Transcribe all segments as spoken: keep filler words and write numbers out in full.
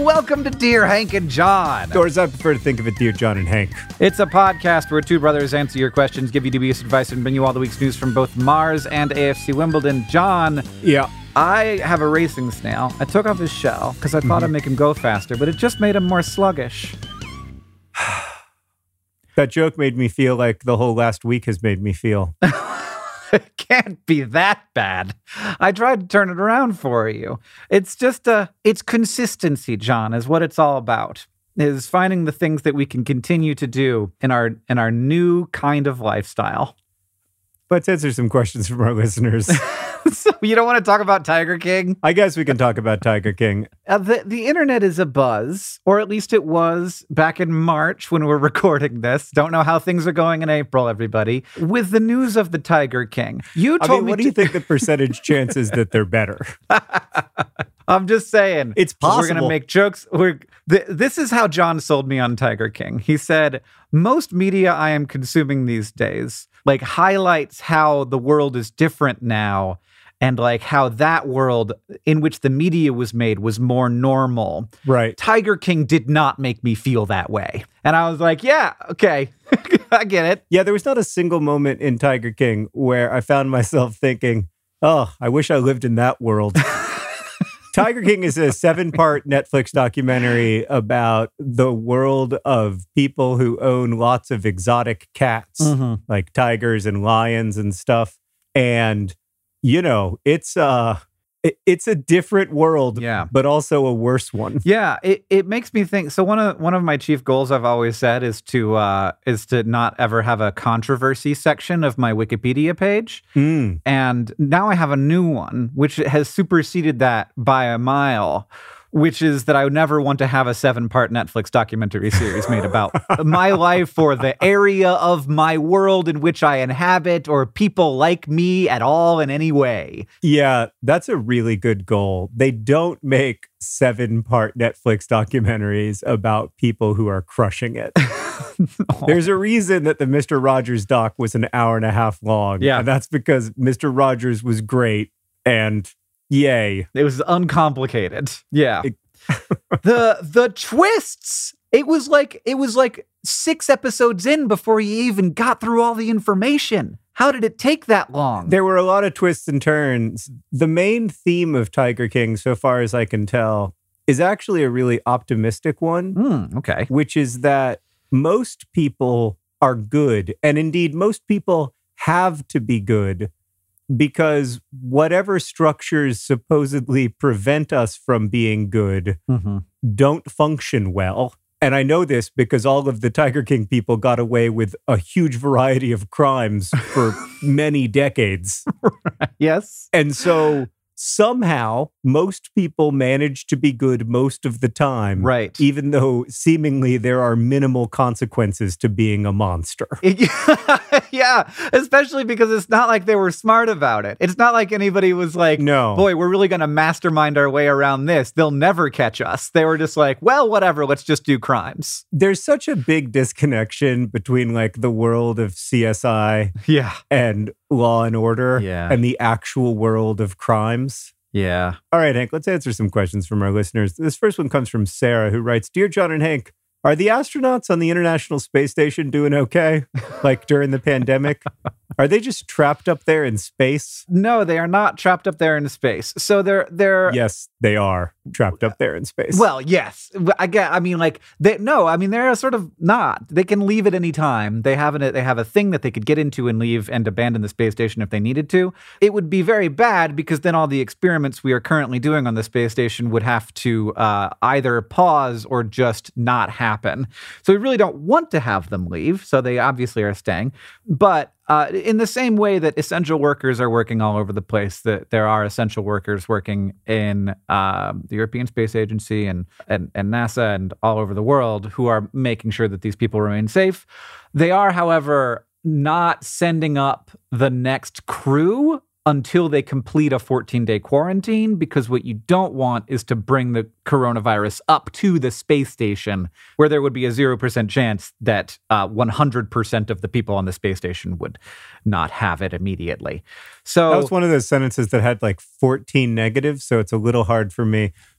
welcome to Dear Hank and John. Or as I prefer to think of it, Dear John and Hank. It's a podcast where two brothers answer your questions, give you dubious advice, and bring you all the week's news from both Mars and A F C Wimbledon. John. Yeah. I have a racing snail. I took off his shell because I thought mm-hmm. I'd make him go faster, but it just made him more sluggish. That joke made me feel like the whole last week has made me feel. It can't be that bad. I tried to turn it around for you. It's just a, it's consistency, John, is what it's all about. Is finding the things that we can continue to do in our in our new kind of lifestyle. Let's answer some questions from our listeners. So you don't want to talk about Tiger King? I guess we can talk about Tiger King. Uh, the, the internet is abuzz, or at least it was back in March when we're recording this. Don't know how things are going in April, everybody. With the news of the Tiger King. You told I mean, me what to- do you think the percentage chance is that they're better? I'm just saying. It's possible. We're going to make jokes. We're, th- this is how John sold me on Tiger King. He said, most media I am consuming these days, like, highlights how the world is different now. And like how that world in which the media was made was more normal. Right. Tiger King did not make me feel that way. And I was like, yeah, okay, I get it. Yeah, there was not a single moment in Tiger King where I found myself thinking, oh, I wish I lived in that world. Tiger King is a seven-part Netflix documentary about the world of people who own lots of exotic cats, mm-hmm. like tigers and lions and stuff. And you know, it's uh, it, it's a different world, yeah, but also a worse one. Yeah, it, it makes me think. So one of one of my chief goals I've always said is to uh, is to not ever have a controversy section of my Wikipedia page. Mm. And now I have a new one, which has superseded that by a mile. Which is that I would never want to have a seven-part Netflix documentary series made about my life or the area of my world in which I inhabit or people like me at all in any way. Yeah, that's a really good goal. They don't make seven-part Netflix documentaries about people who are crushing it. No. There's a reason that the Mister Rogers doc was an hour and a half long. Yeah. And that's because Mister Rogers was great and... yay. It was uncomplicated. Yeah. It, the the twists. It was like it was like six episodes in before you even got through all the information. How did it take that long? There were a lot of twists and turns. The main theme of Tiger King, so far as I can tell, is actually a really optimistic one. Mm, okay. Which is that most people are good. And indeed, most people have to be good. Because whatever structures supposedly prevent us from being good mm-hmm. don't function well. And I know this because all of the Tiger King people got away with a huge variety of crimes for many decades. Yes. And so somehow most people manage to be good most of the time. Right. Even though seemingly there are minimal consequences to being a monster. Yeah, especially because it's not like they were smart about it. It's not like anybody was like, no, boy, we're really going to mastermind our way around this. They'll never catch us. They were just like, well, whatever, let's just do crimes. There's such a big disconnection between like the world of C S I yeah. and Law and Order yeah. and the actual world of crimes. Yeah. All right, Hank, let's answer some questions from our listeners. This first one comes from Sarah, who writes, Dear John and Hank, are the astronauts on the International Space Station doing okay? Like during the pandemic? Are they just trapped up there in space? No, they are not trapped up there in space. So they're they're Yes, they are trapped up there in space. Well, yes. I get I mean like they no, I mean they're sort of not. They can leave at any time. They have an, they have a thing that they could get into and leave and abandon the space station if they needed to. It would be very bad because then all the experiments we are currently doing on the space station would have to uh, either pause or just not happen. So we really don't want to have them leave. So they obviously are staying. But Uh, in the same way that essential workers are working all over the place, that there are essential workers working in uh, the European Space Agency and, and, and NASA and all over the world who are making sure that these people remain safe. They are, however, not sending up the next crew until they complete a fourteen-day quarantine, because what you don't want is to bring the coronavirus up to the space station where there would be a zero percent chance that uh, one hundred percent of the people on the space station would not have it immediately. So that was one of those sentences that had like fourteen negatives, so it's a little hard for me.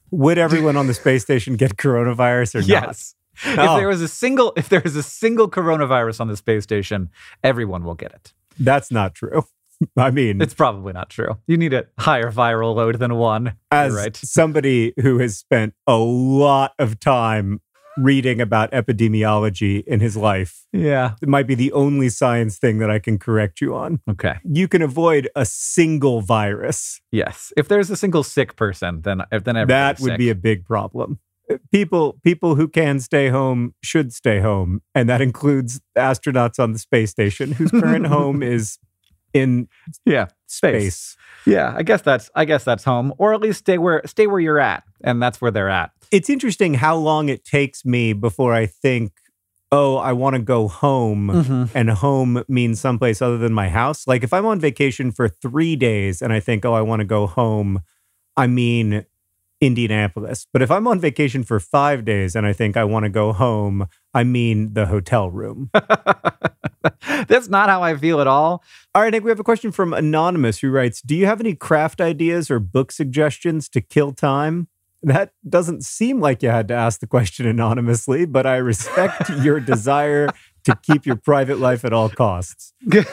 Would everyone on the space station get coronavirus or not? Yes. Oh. If there was a single, if there was a single coronavirus on the space station, everyone will get it. That's not true. I mean, it's probably not true. You need a higher viral load than one. As You're right. somebody who has spent a lot of time reading about epidemiology in his life, yeah, it might be the only science thing that I can correct you on. Okay. You can avoid a single virus. Yes. If there's a single sick person, then then everybody's that would sick. be a big problem. People people who can stay home should stay home, and that includes astronauts on the space station whose current home is in yeah space. space. Yeah, I guess that's I guess that's home, or at least stay where stay where you're at, and that's where they're at. It's interesting how long it takes me before I think, oh, I want to go home, mm-hmm. and home means someplace other than my house. Like if I'm on vacation for three days and I think, oh, I want to go home, I mean Indianapolis. But if I'm on vacation for five days and I think I want to go home, I mean the hotel room. That's not how I feel at all. All right, Nick, we have a question from Anonymous who writes, do you have any craft ideas or book suggestions to kill time? That doesn't seem like you had to ask the question anonymously, but I respect your desire to keep your private life at all costs.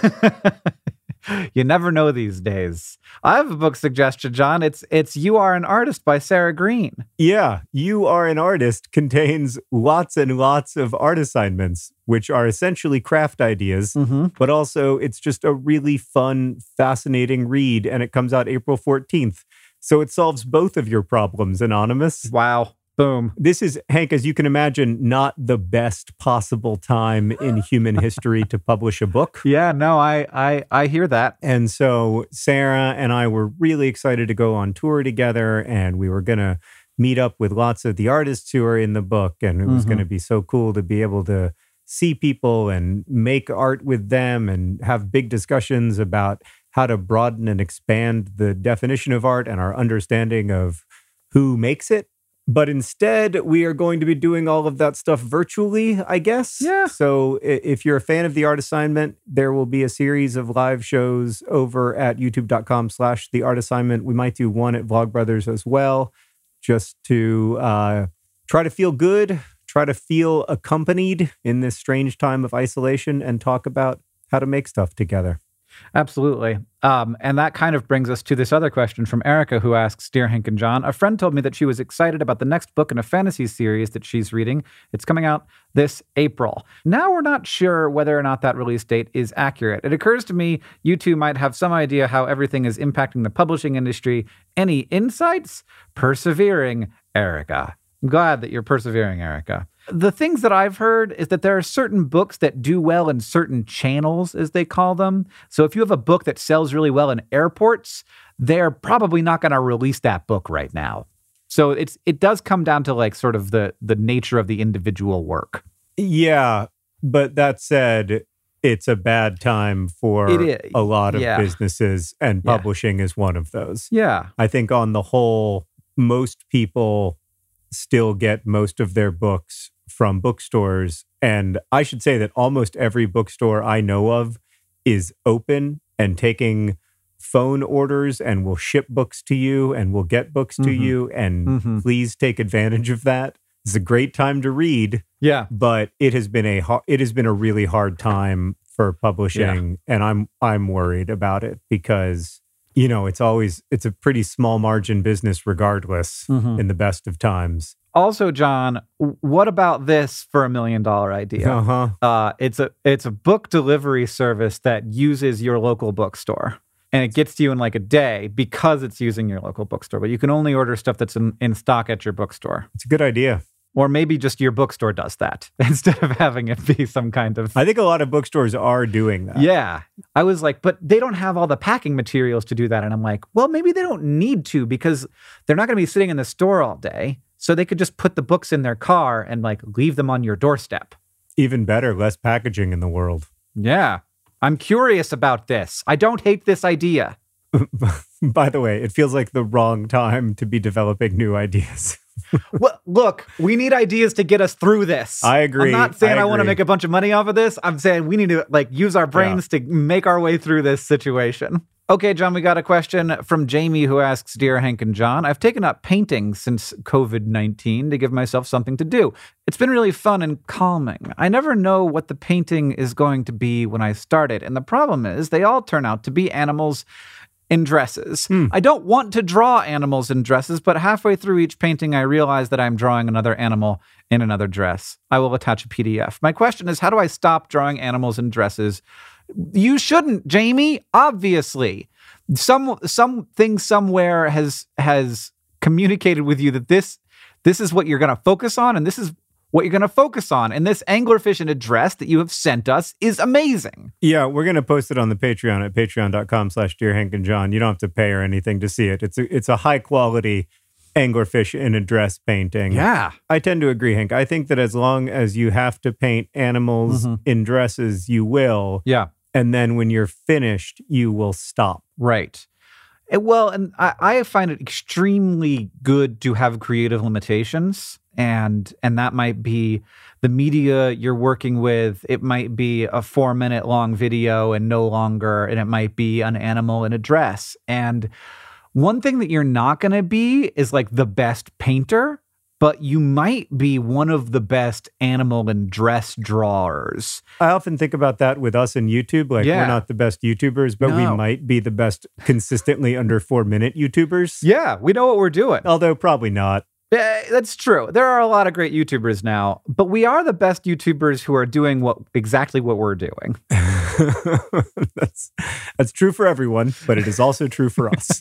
You never know these days. I have a book suggestion, John. It's it's You Are an Artist by Sarah Green. Yeah, You Are an Artist contains lots and lots of art assignments, which are essentially craft ideas, mm-hmm. but also it's just a really fun, fascinating read, and it comes out April fourteenth. So it solves both of your problems, Anonymous. Wow. Boom. This is, Hank, as you can imagine, not the best possible time in human history to publish a book. Yeah, no, I, I, I hear that. And so Sarah and I were really excited to go on tour together, and we were going to meet up with lots of the artists who are in the book. And it was mm-hmm. going to be so cool to be able to see people and make art with them and have big discussions about how to broaden and expand the definition of art and our understanding of who makes it. But instead, we are going to be doing all of that stuff virtually, I guess. Yeah. So if you're a fan of the art assignment, there will be a series of live shows over at youtube.com slash the art assignment. We might do one at Vlogbrothers as well, just to uh, try to feel good, try to feel accompanied in this strange time of isolation, and talk about how to make stuff together. Absolutely. Um, and that kind of brings us to this other question from Erica, who asks, Dear Hank and John, a friend told me that she was excited about the next book in a fantasy series that she's reading. It's coming out this April. Now we're not sure whether or not that release date is accurate. It occurs to me you two might have some idea how everything is impacting the publishing industry. Any insights? Persevering, Erica. I'm glad that you're persevering, Erica. The things that I've heard is that there are certain books that do well in certain channels, as they call them. So if you have a book that sells really well in airports, they're probably not going to release that book right now. So it's it does come down to like sort of the the nature of the individual work. Yeah, but that said, it's a bad time for a lot of yeah. businesses, and publishing yeah. is one of those. Yeah. I think on the whole, most people still get most of their books from bookstores. And I should say that almost every bookstore I know of is open and taking phone orders and will ship books to you and will get books to mm-hmm. you. And mm-hmm. please take advantage of that. It's a great time to read. Yeah. But it has been a it has been a really hard time for publishing. Yeah. And I'm I'm worried about it because, you know, it's always it's a pretty small margin business regardless mm-hmm. in the best of times. Also, John, what about this for a million dollar idea? Uh-huh. Uh, it's a it's a book delivery service that uses your local bookstore. And it gets to you in like a day because it's using your local bookstore. But you can only order stuff that's in, in stock at your bookstore. It's a good idea. Or maybe just your bookstore does that instead of having it be some kind of... I think a lot of bookstores are doing that. Yeah. I was like, but they don't have all the packing materials to do that. And I'm like, well, maybe they don't need to because they're not going to be sitting in the store all day. So they could just put the books in their car and like leave them on your doorstep. Even better, less packaging in the world. Yeah. I'm curious about this. I don't hate this idea. By the way, it feels like the wrong time to be developing new ideas. Well, look, we need ideas to get us through this. I agree. I'm not saying I, I want to make a bunch of money off of this. I'm saying we need to like use our brains yeah. to make our way through this situation. Okay, John, we got a question from Jamie who asks, Dear Hank and John, I've taken up painting since covid nineteen to give myself something to do. It's been really fun and calming. I never know what the painting is going to be when I start it. And the problem is they all turn out to be animals in dresses. Hmm. I don't want to draw animals in dresses, but halfway through each painting, I realize that I'm drawing another animal in another dress. I will attach a P D F. My question is, how do I stop drawing animals in dresses? You shouldn't, Jamie. Obviously, some something somewhere has has communicated with you that this this is what you're going to focus on, and this is what you're going to focus on. And this anglerfish in a dress that you have sent us is amazing. Yeah, we're going to post it on the Patreon at patreon.com slash Dear Hank and John. You don't have to pay or anything to see it. It's a, it's a high quality anglerfish in a dress painting. Yeah. I tend to agree, Hank. I think that as long as you have to paint animals Mhm. in dresses, you will. Yeah. And then when you're finished, you will stop. Right. Eh, Well, and I, I find it extremely good to have creative limitations. And and that might be the media you're working with. It might be a four minute long video and no longer, and it might be an animal in a dress. And one thing that you're not going to be is like the best painter, but you might be one of the best animal and dress drawers. I often think about that with us in YouTube. Like, Yeah. we're not the best YouTubers, but we No. might be the best consistently under four minute YouTubers. Yeah, we know what we're doing. Although probably not. Yeah, that's true. There are a lot of great YouTubers now, but we are the best YouTubers who are doing what exactly what we're doing. that's that's true for everyone, but it is also true for us.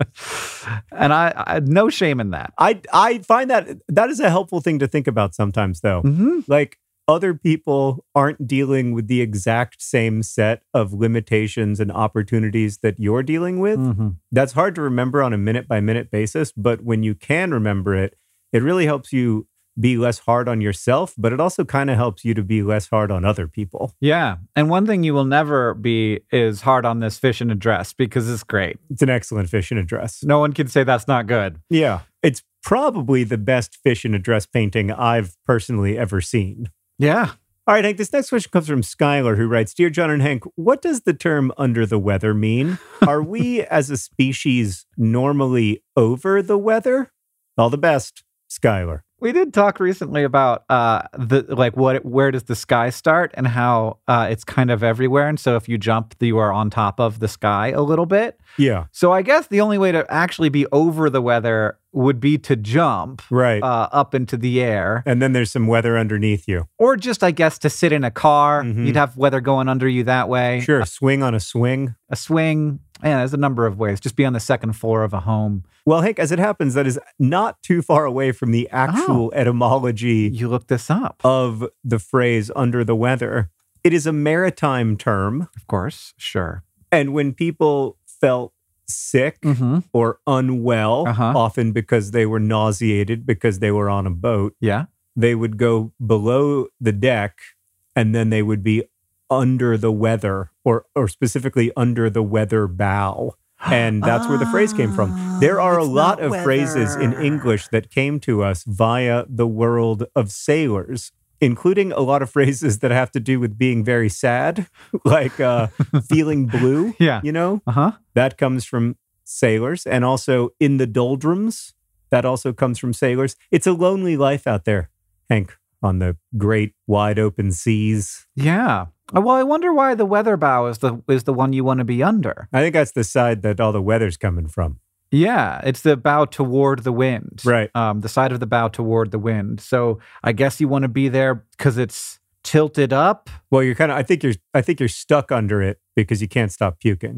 And I, I no shame in that. I I find that that is a helpful thing to think about sometimes, though. Mm-hmm. Like, other people aren't dealing with the exact same set of limitations and opportunities that you're dealing with. Mm-hmm. That's hard to remember on a minute by minute basis, but when you can remember it, it really helps you be less hard on yourself, but it also kind of helps you to be less hard on other people. Yeah. And one thing you will never be is hard on this fish in a dress because it's great. It's an excellent fish in a dress. No one can say that's not good. Yeah. It's probably the best fish in a dress painting I've personally ever seen. Yeah. All right, Hank, this next question comes from Skylar, who writes, Dear John and Hank, what does the term under the weather mean? Are we as a species normally over the weather? All the best, Skylar. We did talk recently about uh, the like what where does the sky start and how uh, it's kind of everywhere. And so if you jump, you are on top of the sky a little bit. Yeah, So I guess the only way to actually be over the weather would be to jump right. uh, up into the air, And then there's some weather underneath you. or just I guess to sit in a car. Mhm. You'd have weather going under you that way. Sure, swing on a swing. A swing. Yeah, there's a number of ways. Just be on the second floor of a home. Well, Hank, as it happens, that is not too far away from the actual etymology You look this up, of the phrase under the weather. It is a maritime term. of course. Sure. And when people felt sick Mm-hmm. or unwell, Uh-huh. often because they were nauseated because they were on a boat, Yeah. they would go below the deck and then they would be under the weather or or specifically under the weather bow. And that's where the phrase came from. There are a it's lot not of phrases in weather. English that came to us via the world of sailors, including a lot of phrases that have to do with being very sad, like uh, feeling blue. Yeah. You know, Uh huh. that comes from sailors. And also in the doldrums, that also comes from sailors. It's a lonely life out there, Hank, on the great wide open seas. Yeah. Uh, Well, I wonder why the weather bow is the is the one you want to be under. I think that's the side that all the weather's coming from. Yeah, it's the bow toward the wind. Right. Um, the side of the bow toward the wind. So I guess you want to be there because it's tilted up. Well, you're kind of, I think you're, I think you're stuck under it because you can't stop puking.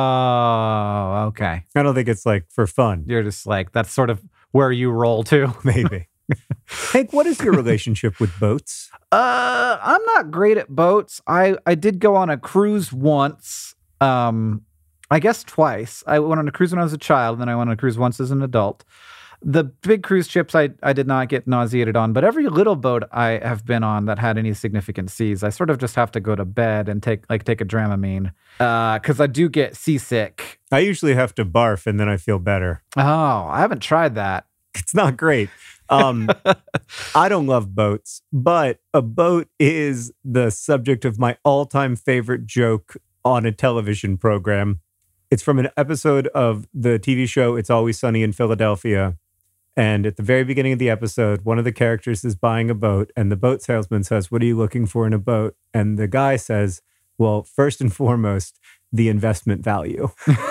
Oh, okay. I don't think it's like for fun, You're just like, that's sort of where you roll to. maybe. Hank, what is your relationship with boats? Uh, I'm not great at boats. I, I did go on a cruise once. Um, I guess twice. I went on a cruise when I was a child, and then I went on a cruise once as an adult. The big cruise ships I, I did not get nauseated on, but every little boat I have been on that had any significant seas, I sort of just have to go to bed and take like take a Dramamine because I do get seasick. I usually have to barf and then I feel better. Oh, I haven't tried that. It's not great. Um, I don't love boats, but a boat is the subject of my all-time favorite joke on a television program. It's from an episode of the T V show It's Always Sunny in Philadelphia. And at the very beginning of the episode, one of the characters is buying a boat, and the boat salesman says, "What are you looking for in a boat?" And the guy says, "Well, first and foremost, the investment value."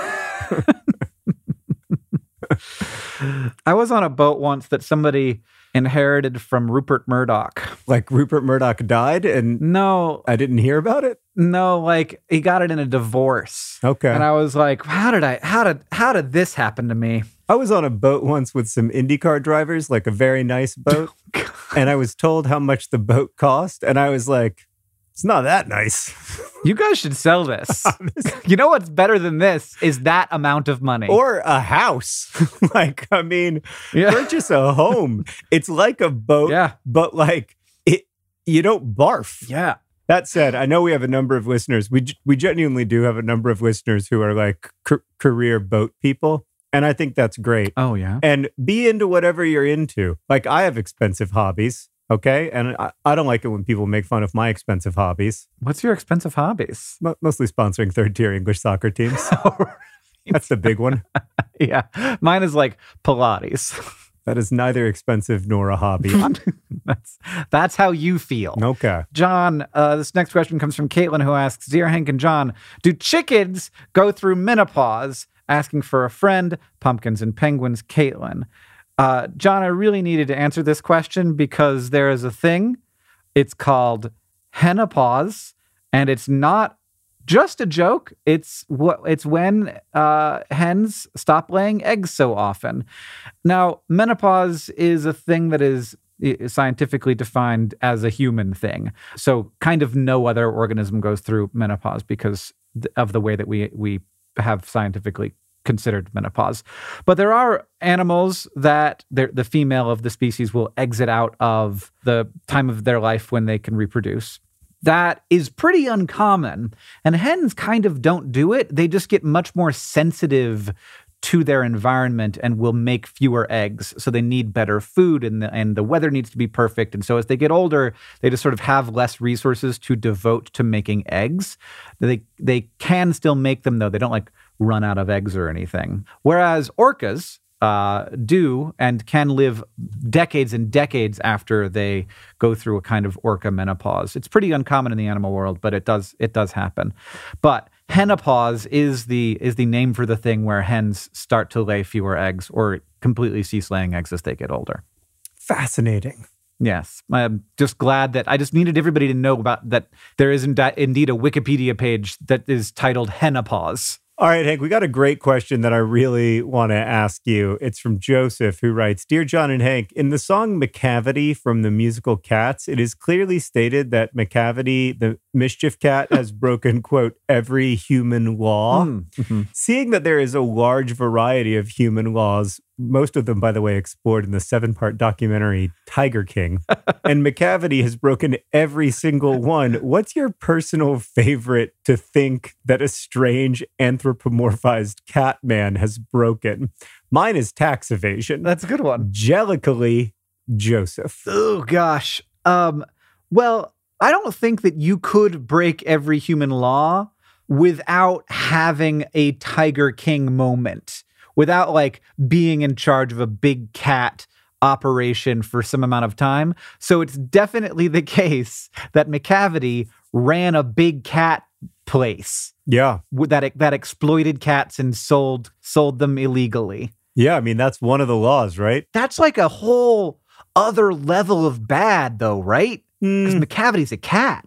I was on a boat once that somebody inherited from Rupert Murdoch. Like Rupert Murdoch died and No, I didn't hear about it? no, like he got it in a divorce. Okay. And I was like, how did I, how did, how did this happen to me? I was on a boat once with some IndyCar drivers, like a very nice boat. And I was told how much the boat cost. And I was like, it's not that nice. You guys should sell this. You know what's better than this is that amount of money. Or a house. Like, I mean, Yeah. purchase a home. It's like a boat, Yeah. but like it, you don't barf. Yeah. That said, I know we have a number of listeners. We we genuinely do have a number of listeners who are like c- career boat people. And I think that's great. Oh, yeah. And be into whatever you're into. Like, I have expensive hobbies, okay? And I, I don't like it when people make fun of my expensive hobbies. What's your expensive hobbies? Mo- mostly sponsoring third-tier English soccer teams. That's the big one. Yeah. Mine is like Pilates. That is neither expensive nor a hobby. that's, that's how you feel. Okay. John, uh, this next question comes from Caitlin, who asks, Dear Hank and John, do chickens go through menopause? Asking for a friend, Pumpkins and Penguins, Caitlin. Uh, John, I really needed to answer this question because there is a thing. It's called henopause, and it's not just a joke. It's what it's when uh, hens stop laying eggs so often. Now, menopause is a thing that is scientifically defined as a human thing. So kind of no other organism goes through menopause because of the way that we we have scientifically considered menopause. But there are animals that the female of the species will exit out of the time of their life when they can reproduce. That is pretty uncommon. And hens kind of don't do it. They just get much more sensitive to their environment and will make fewer eggs. So they need better food, and the, and the weather needs to be perfect. And so as they get older, they just sort of have less resources to devote to making eggs. They they can still make them, though. They don't like run out of eggs or anything. Whereas orcas uh, do and can live decades and decades after they go through a kind of orca menopause. It's pretty uncommon in the animal world, but it does it does happen. But henopause is the is the name for the thing where hens start to lay fewer eggs or completely cease laying eggs as they get older. Fascinating. Yes. I'm just glad that I just needed everybody to know about that there is indeed a Wikipedia page that is titled henopause. All right, Hank, we got a great question that I really want to ask you. It's from Joseph, who writes, Dear John and Hank, in the song McCavity from the musical Cats, it is clearly stated that McCavity, the mischief cat, has broken, quote, every human law. Mm-hmm. Seeing that there is a large variety of human laws, most of them, by the way, explored in the seven-part documentary Tiger King, and McCavity has broken every single one, what's your personal favorite to think that a strange anthropomorphized cat man has broken? Mine is tax evasion. That's a good one. Jellically, Joseph. Oh, gosh. Um, well, I don't think that you could break every human law without having a Tiger King moment, without like being in charge of a big cat operation for some amount of time. So it's definitely the case that McCavity ran a big cat place. Yeah. That that exploited cats and sold sold them illegally. Yeah, I mean, that's one of the laws, right? That's like a whole other level of bad, though, right? Because Mm, McCavity's a cat.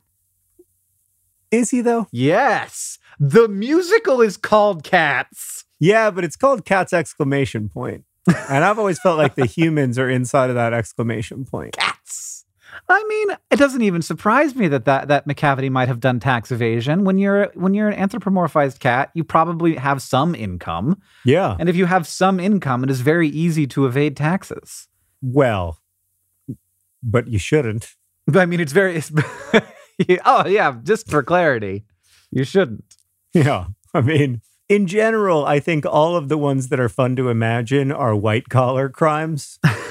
is he, though? Yes. The musical is called Cats. Yeah, but it's called Cat's exclamation point. And I've always felt like the humans are inside of that exclamation point. Cats. I mean, it doesn't even surprise me that, that that McCavity might have done tax evasion. When you're when you're an anthropomorphized cat, you probably have some income. Yeah. And if you have some income, it is very easy to evade taxes. Well, but you shouldn't. But I mean, it's very... It's, oh, yeah, just for clarity, you shouldn't. Yeah. I mean, in general, I think all of the ones that are fun to imagine are white collar crimes.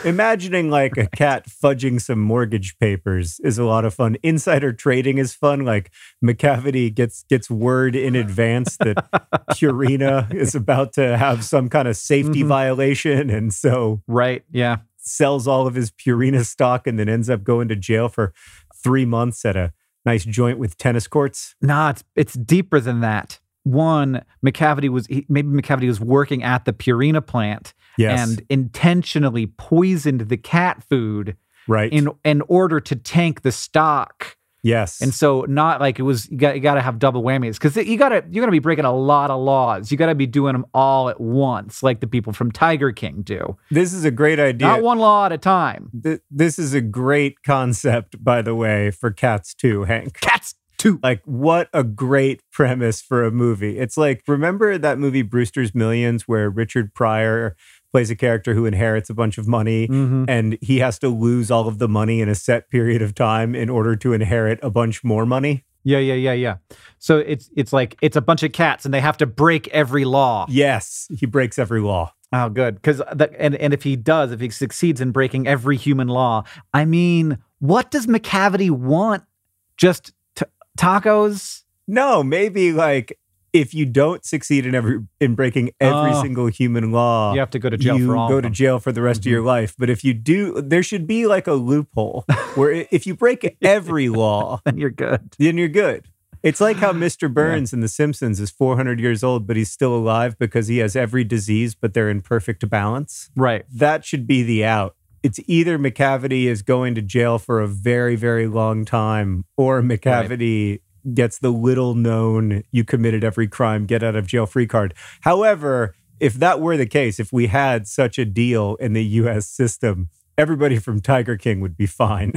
Imagining like a cat fudging some mortgage papers is a lot of fun. Insider trading is fun. Like Macavity gets gets word in advance that Purina is about to have some kind of safety mm-hmm. violation, and so right, yeah, sells all of his Purina stock and then ends up going to jail for three months at a nice joint with tennis courts. Nah, it's it's deeper than that. One, Macavity was he, maybe Macavity was working at the Purina plant yes. and intentionally poisoned the cat food right. in in order to tank the stock. Yes. And so not like it was, you got, you got to have double whammies because you got to, you're going to be breaking a lot of laws. You got to be doing them all at once, like the people from Tiger King do. This is a great idea. Not one law at a time. Th- this is a great concept, by the way, for Cats two, Hank. Cats two. Like, what a great premise for a movie. It's like, remember that movie Brewster's Millions where Richard Pryor plays a character who inherits a bunch of money mm-hmm. and he has to lose all of the money in a set period of time in order to inherit a bunch more money? Yeah, yeah, yeah, yeah. So it's it's like it's a bunch of cats and they have to break every law. Yes, he breaks every law. Oh, good. Because and and if he does, if he succeeds in breaking every human law, I mean, what does Macavity want? Just t- tacos? No, maybe like, if you don't succeed in every in breaking every oh, single human law, you have to go to jail you for all go of to them. jail for the rest mm-hmm. of your life. But if you do, there should be like a loophole where if you break every law, then you're good. Then you're good. It's like how Mister Burns yeah. in The Simpsons is four hundred years old, but he's still alive because he has every disease, but they're in perfect balance. Right. That should be the out. It's either Macavity is going to jail for a very, very long time, or Macavity right. gets the little known, you committed every crime, get out of jail free card. However, if that were the case, if we had such a deal in the U S system, everybody from Tiger King would be fine.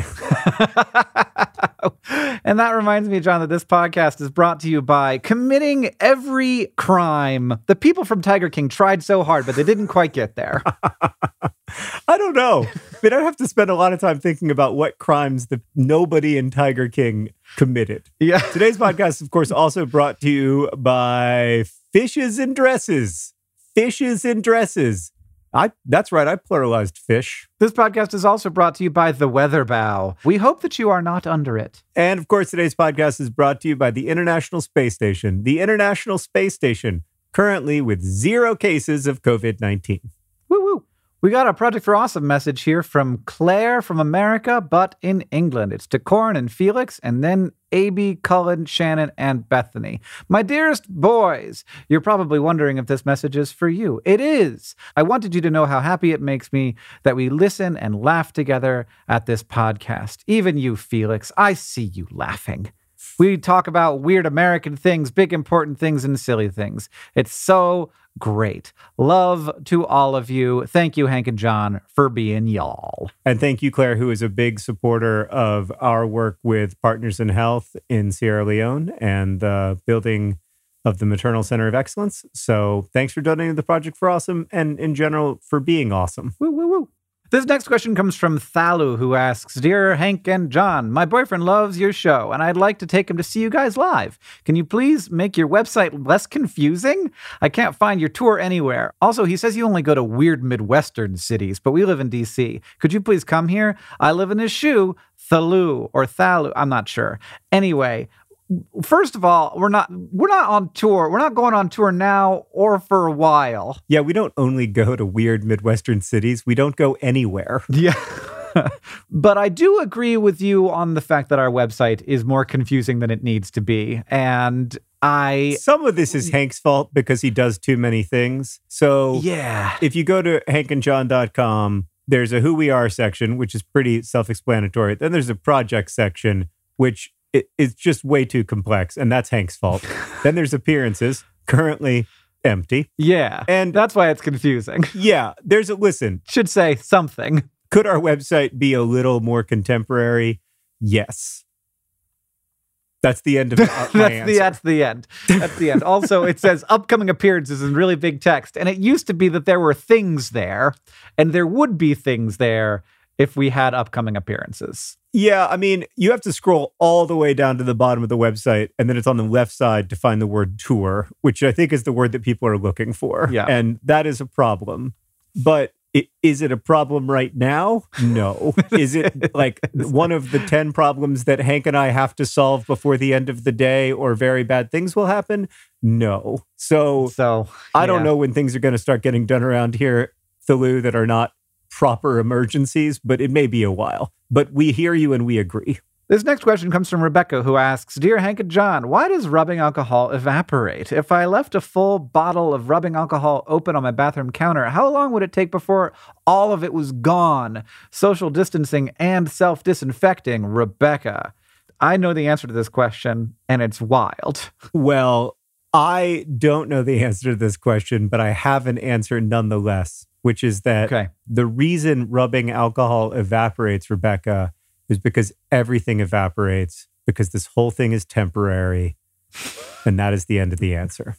And that reminds me, John, that this podcast is brought to you by committing every crime. The people from Tiger King tried so hard, but they didn't quite get there. I don't know. But I have to spend a lot of time thinking about what crimes that nobody in Tiger King committed. Yeah. Today's podcast, of course, also brought to you by Fishes and Dresses. Fishes and Dresses. I that's right, I pluralized fish. This podcast is also brought to you by The Weather Bow. We hope that you are not under it. And of course, today's podcast is brought to you by the International Space Station. The International Space Station, currently with zero cases of covid nineteen. Woo woo. We got a Project for Awesome message here from Claire from America, but in England. It's to Corin and Felix, and then A B, Cullen, Shannon, and Bethany. My dearest boys, you're probably wondering if this message is for you. It is. I wanted you to know how happy it makes me that we listen and laugh together at this podcast. Even you, Felix, I see you laughing. We talk about weird American things, big important things, and silly things. It's so great. Love to all of you. Thank you, Hank and John, for being y'all. And thank you, Claire, who is a big supporter of our work with Partners in Health in Sierra Leone and the building of the Maternal Center of Excellence. So thanks for donating to the Project for Awesome and in general for being awesome. Woo, woo, woo. This next question comes from Thalu, who asks, Dear Hank and John, my boyfriend loves your show, and I'd like to take him to see you guys live. Can you please make your website less confusing? I can't find your tour anywhere. Also, he says you only go to weird Midwestern cities, but we live in D C. Could you please come here? I live in his shoe, Thalu, or Thalu, I'm not sure. Anyway, first of all, we're not we're not on tour. We're not going on tour now or for a while. Yeah, we don't only go to weird Midwestern cities. We don't go anywhere. Yeah. But I do agree with you on the fact that our website is more confusing than it needs to be. And I... Some of this is Hank's fault because he does too many things. So yeah, if you go to hank and john dot com, there's a Who We Are section, which is pretty self-explanatory. Then there's a project section, which... It, it's just way too complex, and that's Hank's fault. Then there's appearances, currently empty. Yeah, and that's why it's confusing. Yeah, there's a, listen. Should say something. Could our website be a little more contemporary? Yes. That's the end of it. that's, the, that's the end. That's the end. Also, it says upcoming appearances in really big text, and it used to be that there were things there, and there would be things there if we had upcoming appearances. Yeah, I mean, you have to scroll all the way down to the bottom of the website, and then it's on the left side to find the word tour, which I think is the word that people are looking for. Yeah. And that is a problem. But I- Is it a problem right now? No. Is it like one of the ten problems that Hank and I have to solve before the end of the day or very bad things will happen? No. So, So I don't yeah. know when things are going to start getting done around here, Thulu, that are not proper emergencies, but it may be a while. But we hear you and we agree. This next question comes from Rebecca, who asks, Dear Hank and John, why does rubbing alcohol evaporate? If I left a full bottle of rubbing alcohol open on my bathroom counter, how long would it take before all of it was gone? Social distancing and self-disinfecting, Rebecca. I know the answer to this question, and it's wild. Well, I don't know the answer to this question, but I have an answer nonetheless, which is that Okay. the reason rubbing alcohol evaporates, Rebecca, is because everything evaporates, because this whole thing is temporary. And that is the end of the answer.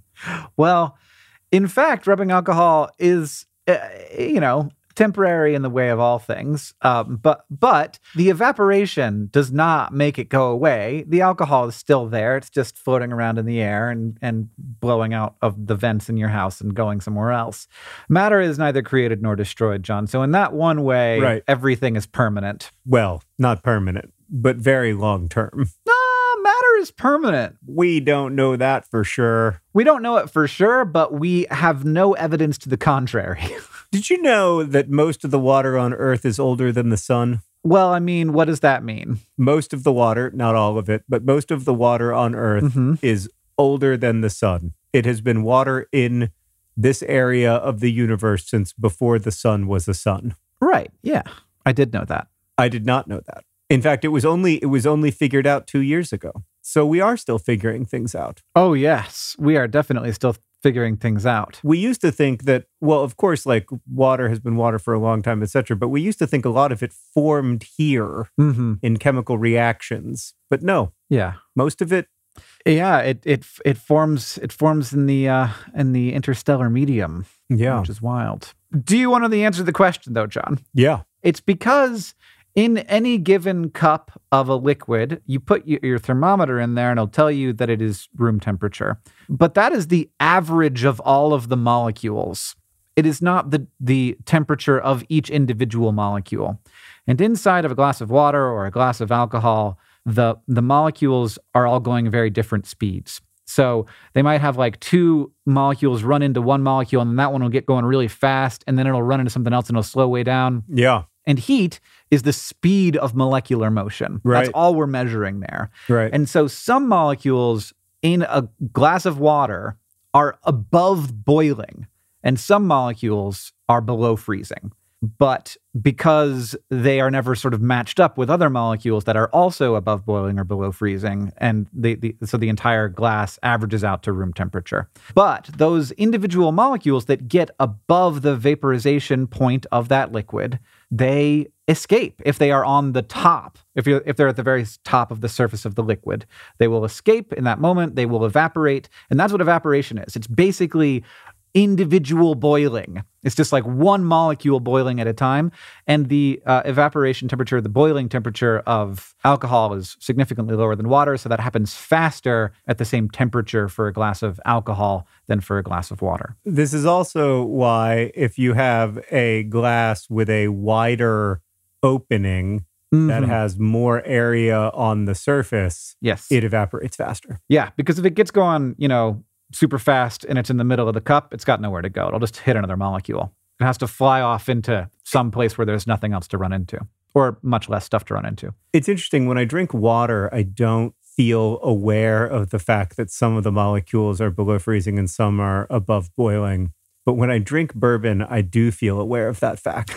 Well, in fact, rubbing alcohol is, uh, you know, temporary in the way of all things. Um, but but the evaporation does not make it go away. The alcohol is still there. It's just floating around in the air and, and blowing out of the vents in your house and going somewhere else. Matter is neither created nor destroyed, John. So in that one way, Right. everything is permanent. Well, not permanent, but very long term. No, matter is permanent. We don't know that for sure. We don't know it for sure, but we have no evidence to the contrary. Did you know that most of the water on Earth is older than the sun? Well, I mean, what does that mean? Most of the water, not all of it, but most of the water on Earth Mm-hmm. is older than the sun. It has been water in this area of the universe since before the sun was a sun. Right. Yeah. I did know that. I did not know that. In fact, it was only it was only figured out two years ago. So we are still figuring things out. Oh, yes. We are definitely still figuring things out. We used to think that, well, of course, like water has been water for a long time, et cetera. But we used to think a lot of it formed here Mm-hmm. in chemical reactions. But no, Yeah. most of it, Yeah. It it it forms it forms in the uh, in the interstellar medium, yeah, which is wild. Do you want to know the answer to the question, though, John? yeah. It's because in any given cup of a liquid, you put y- your thermometer in there and it'll tell you that it is room temperature. But that is the average of all of the molecules. It is not the, the temperature of each individual molecule. And inside of a glass of water or a glass of alcohol, the, the molecules are all going very different speeds. So they might have like two molecules run into one molecule, and then that one will get going really fast, and then it'll run into something else and it'll slow way down. Yeah, And heat is the speed of molecular motion. Right. That's all we're measuring there. right. And so some molecules in a glass of water are above boiling, and some molecules are below freezing. But because they are never sort of matched up with other molecules that are also above boiling or below freezing, and the, the so the entire glass averages out to room temperature. But those individual molecules that get above the vaporization point of that liquid, they escape if they are on the top. If you if they're at the very top of the surface of the liquid, they will escape in that moment. They will evaporate, and that's what evaporation is. It's basically individual boiling. It's just like one molecule boiling at a time. And the uh, evaporation temperature, the boiling temperature of alcohol is significantly lower than water. So that happens faster at the same temperature for a glass of alcohol than for a glass of water. This is also why if you have a glass with a wider opening that Mhm. has more area on the surface, Yes. it evaporates faster. Yeah. Because if it gets going, you know, super fast and it's in the middle of the cup, it's got nowhere to go. It'll just hit another molecule. It has to fly off into some place where there's nothing else to run into, or much less stuff to run into. It's interesting. When I drink water, I don't feel aware of the fact that some of the molecules are below freezing and some are above boiling. But when I drink bourbon, I do feel aware of that fact.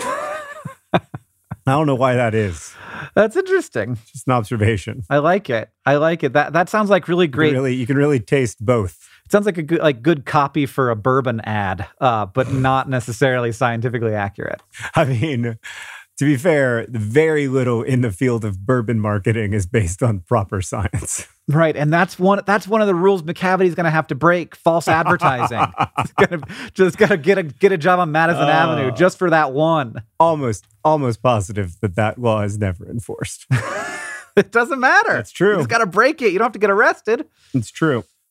I don't know why that is. That's interesting. Just an observation. I like it. I like it. That that sounds like really You can great. really, you can really taste both. It sounds like a good like good copy for a bourbon ad, uh, but not necessarily scientifically accurate. I mean, to be fair, very little in the field of bourbon marketing is based on proper science. Right, and that's one that's one of the rules McCavity's going to have to break: false advertising. He's gonna, just got to get a get a job on Madison Oh. Avenue just for that one. Almost, almost positive that that law is never enforced. It doesn't matter. That's true. You just got to break it. You don't have to get arrested. It's true.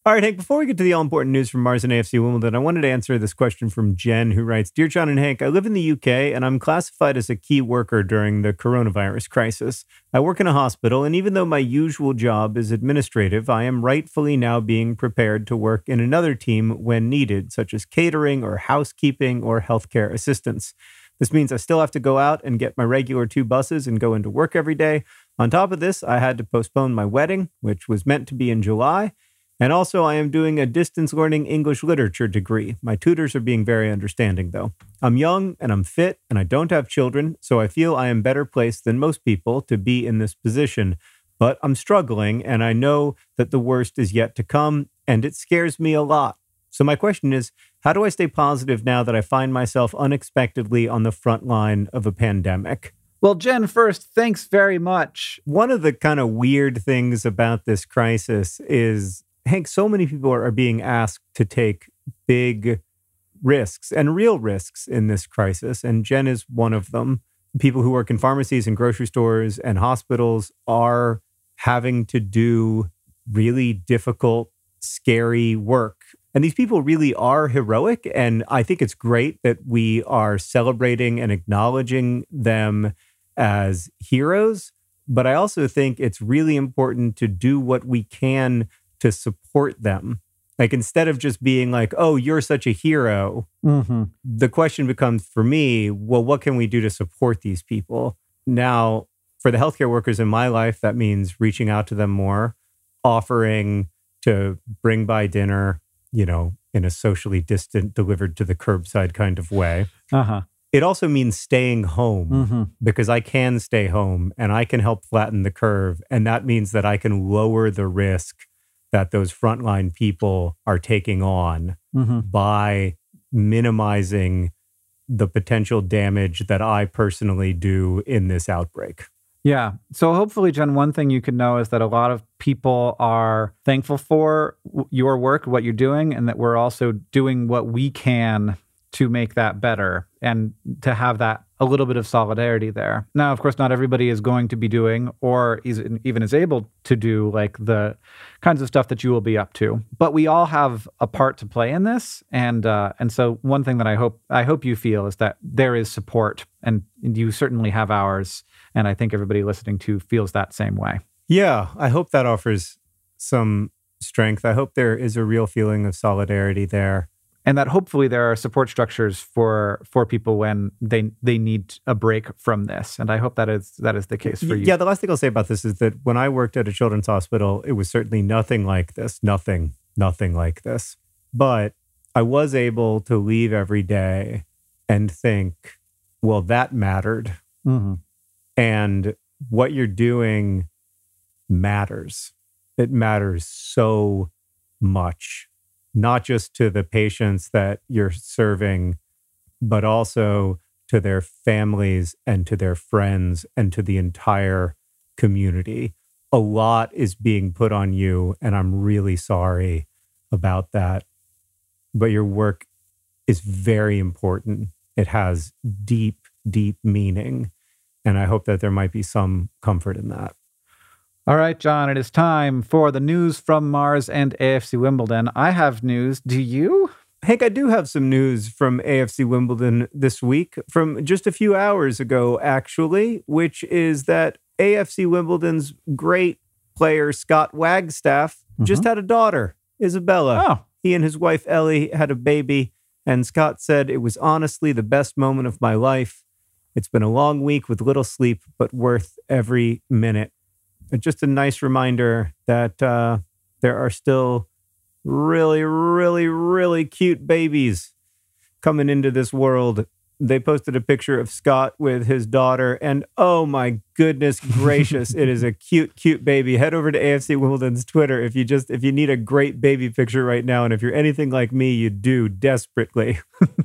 All right, Hank, before we get to the all-important news from Mars and A F C Wimbledon, I wanted to answer this question from Jen, who writes, Dear John and Hank, I live in the U K, and I'm classified as a key worker during the coronavirus crisis. I work in a hospital, and even though my usual job is administrative, I am rightfully now being prepared to work in another team when needed, such as catering or housekeeping or healthcare assistance. This means I still have to go out and get my regular two buses and go into work every day. On top of this, I had to postpone my wedding, which was meant to be in July. And also, I am doing a distance learning English literature degree. My tutors are being very understanding, though. I'm young and I'm fit and I don't have children, so I feel I am better placed than most people to be in this position. But I'm struggling and I know that the worst is yet to come, and it scares me a lot. So my question is, how do I stay positive now that I find myself unexpectedly on the front line of a pandemic? Well, Jen, first, thanks very much. One of the kind of weird things about this crisis is, Hank, so many people are being asked to take big risks and real risks in this crisis, and Jen is one of them. People who work in pharmacies and grocery stores and hospitals are having to do really difficult, scary work. And these people really are heroic, and I think it's great that we are celebrating and acknowledging them as heroes. But I also think it's really important to do what we can to support them. Like, instead of just being like, oh, you're such a hero, mm-hmm. the question becomes for me, well, what can we do to support these people? Now, for the healthcare workers in my life, that means reaching out to them more, offering to bring by dinner, you know, in a socially distant, delivered to the curbside kind of way. Uh-huh. It also means staying home, mm-hmm. because I can stay home and I can help flatten the curve. And that means that I can lower the risk that those frontline people are taking on, mm-hmm. by minimizing the potential damage that I personally do in this outbreak. Yeah. So hopefully, Jen, one thing you can know is that a lot of people are thankful for your work, what you're doing, and that we're also doing what we can to make that better and to have that a little bit of solidarity there. Now, of course, not everybody is going to be doing or is, even is able to do like the kinds of stuff that you will be up to. But we all have a part to play in this. And uh, and so one thing that I hope I hope you feel is that there is support, and you certainly have ours. And I think everybody listening to feels that same way. Yeah, I hope that offers some strength. I hope there is a real feeling of solidarity there. And that hopefully there are support structures for for people when they they need a break from this. And I hope that is that is the case for you. Yeah, the last thing I'll say about this is that when I worked at a children's hospital, it was certainly nothing like this. Nothing, nothing like this. But I was able to leave every day and think, well, that mattered. Mm-hmm. And what you're doing matters. It matters so much. Not just to the patients that you're serving, but also to their families and to their friends and to the entire community. A lot is being put on you, and I'm really sorry about that. But your work is very important. It has deep, deep meaning, and I hope that there might be some comfort in that. All right, John, it is time for the news from Mars and A F C Wimbledon. I have news. Do you? Hank, I do have some news from A F C Wimbledon this week, from just a few hours ago, actually, which is that A F C Wimbledon's great player, Scott Wagstaff, mm-hmm. just had a daughter, Isabella. Oh. He and his wife, Ellie, had a baby, and Scott said, it was honestly the best moment of my life. It's been a long week with little sleep, but worth every minute. Just a nice reminder that uh, there are still really, really, really cute babies coming into this world. They posted a picture of Scott with his daughter, and oh my goodness gracious, it is a cute, cute baby. Head over to A F C Wimbledon's Twitter if you just if you need a great baby picture right now, and if you're anything like me, you do desperately.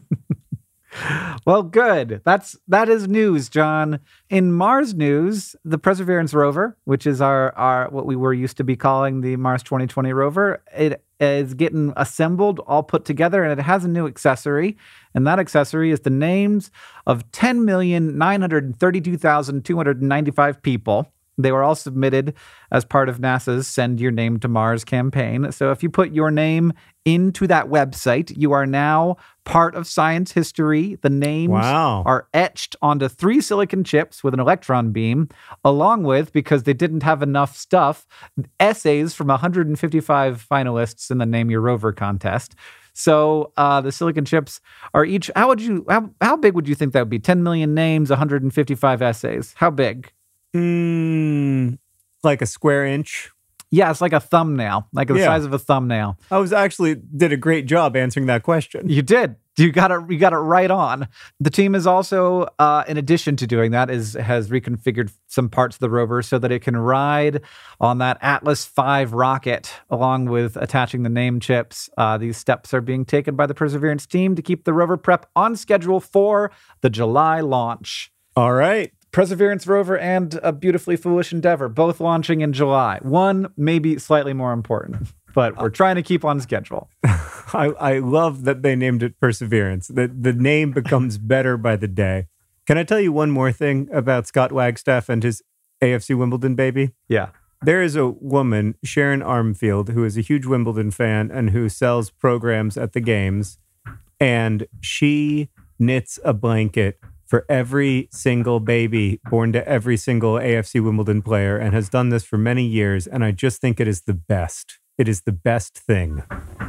Well, good. That's that is news, John. In Mars news, the Perseverance rover, which is our our what we were used to be calling the Mars twenty twenty rover, it is getting assembled, all put together, and it has a new accessory. And that accessory is the names of ten million nine hundred thirty-two thousand two hundred ninety-five people They were all submitted as part of NASA's Send Your Name to Mars campaign. So if you put your name into that website, you are now part of science history. The names Wow. are etched onto three silicon chips with an electron beam, along with, because they didn't have enough stuff, essays from one hundred fifty-five finalists in the Name Your Rover contest. So uh, the silicon chips are each, how would you, how, how big would you think that would be? ten million names, one hundred fifty-five essays. How big? Mm, like a square inch. Yeah, it's like a thumbnail, like the Yeah. size of a thumbnail. I was actually did a great job answering that question. You did. You got it. You got it right on. The team is also, uh, in addition to doing that, is has reconfigured some parts of the rover so that it can ride on that Atlas five rocket, along with attaching the name chips. Uh, these steps are being taken by the Perseverance team to keep the rover prep on schedule for the July launch. All right. Perseverance rover and A Beautifully Foolish Endeavor, both launching in July. One maybe slightly more important, but we're trying to keep on schedule. I, I love that they named it Perseverance. The, the name becomes better by the day. Can I tell you one more thing about Scott Wagstaff and his A F C Wimbledon baby? Yeah. There is a woman, Sharon Armfield, who is a huge Wimbledon fan and who sells programs at the games. And she knits a blanket for every single baby born to every single A F C Wimbledon player and has done this for many years. And I just think it is the best. It is the best thing.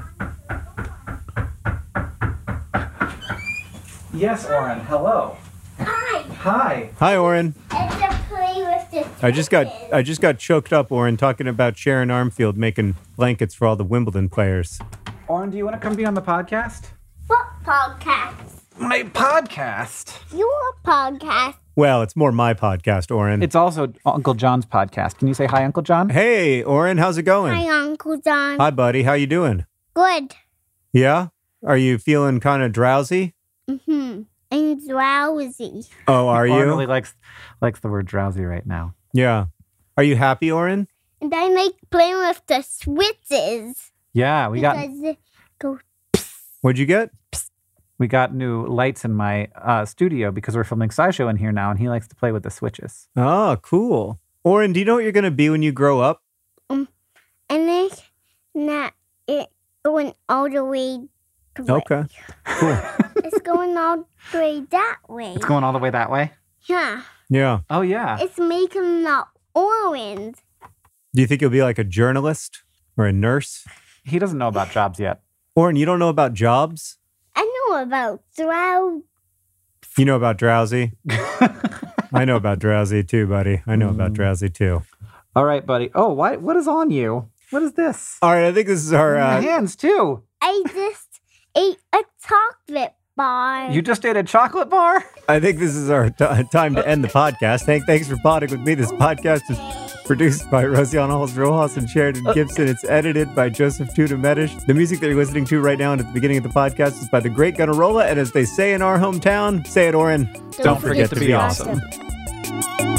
Yes, Oren. Hello. Hi, Hi. Hi, Oren. it's a play with the I just got switches. I just got choked up, Oren, talking about Sharon Armfield making blankets for all the Wimbledon players. Oren, do you want to come be on the podcast? What podcast? My podcast. Your podcast. Well, it's more my podcast, Oren. It's also Uncle John's podcast. Can you say hi, Uncle John? Hey, Oren, how's it going? Hi, Uncle John. Hi, buddy. How you doing? Good. Yeah? Are you feeling kind of drowsy? Mm-hmm. And drowsy. Oh, are Oren you? really likes likes the word drowsy right now. Yeah. Are you happy, Oren? And I like playing with the switches. Yeah, we got because they go. What'd you get? we got new lights in my uh, studio because we're filming SciShow in here now, and he likes to play with the switches. Oh, cool. Oren, do you know what you're going to be when you grow up? Um, and then not it going all the way. To Okay. Cool. It's going all the way that way. It's going all the way that way? Yeah. Yeah. Oh, yeah. It's making the orange. Do you think you'll be like a journalist or a nurse? He doesn't know about jobs yet. Oren, you don't know about jobs? I know about drow. You know about drowsy? I know about drowsy too, buddy. I know about drowsy too. All right, buddy. Oh, what? What is on you? What is this? All right, I think this is our... Your Uh, hands, too. I just ate a chocolate bar. You just ate a chocolate bar? I think this is our t- time to end the podcast. Hank, thanks for potting with me. This podcast is produced by Rosianna Halls Rojas and Sheridan Gibson. It's edited by Joseph Tuda Medish. The music that you're listening to right now and at the beginning of the podcast is by the Great Gunnarolla. And as they say in our hometown, say it, Oren, Don't forget to be awesome. awesome.